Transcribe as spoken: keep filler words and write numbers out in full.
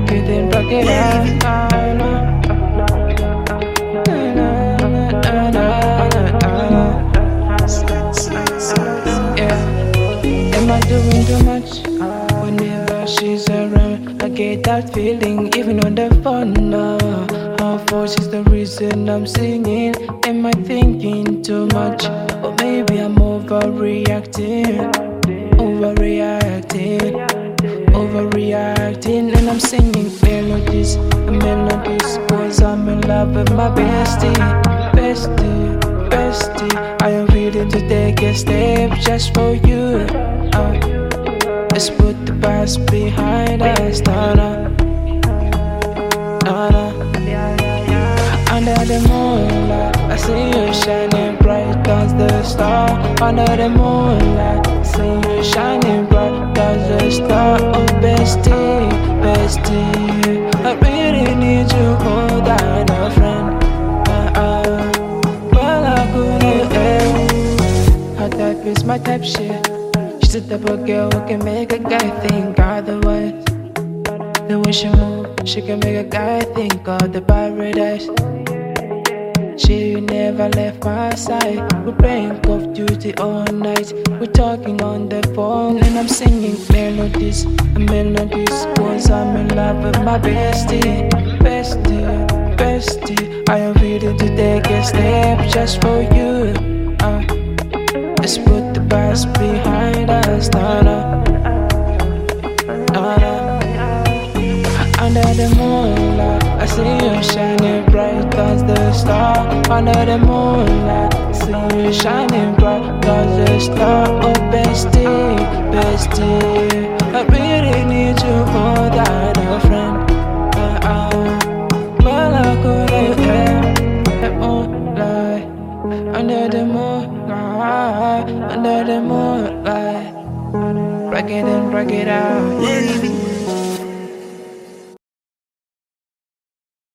break it in, break it out. Ah, no. Am I doing too much? Whenever she's around, I get that feeling, even on the phone. No. Her voice is the reason I'm singing. Am I thinking too much? Or maybe I'm overreacting, overreacting, overreacting. And I'm singing melodies, melodies, cause I'm in love with my bestie, bestie, bestie. I am willing to take a step just for you. Uh, let's put the past behind us, Donna, Donna. Under the moonlight, I see you shining bright as the star. Under the moonlight, I see you shining bright as the star. Oh bestie, bestie, I really need you more than a friend. Uh, uh, well I couldn't help. Her type is my type shit. She's the type of girl who can make a guy think otherwise. The way she move, she can make a guy think of the paradise. She never left my side. We're playing Call of Duty all night. We're talking on the phone and I'm singing melodies, melodies. Cause I'm in love with my bestie, bestie, bestie. I am willing to take a step just for you. Uh, let's put the past behind us, Donna, Donna. Under the moonlight, I see you shining bright as the star. Under the moonlight, I see you shining bright as the star. Oh bestie, bestie, I really need you more than a friend. Uh, uh, well I couldn't help the moonlight. Under the moonlight, under the moonlight, break it in, break it out.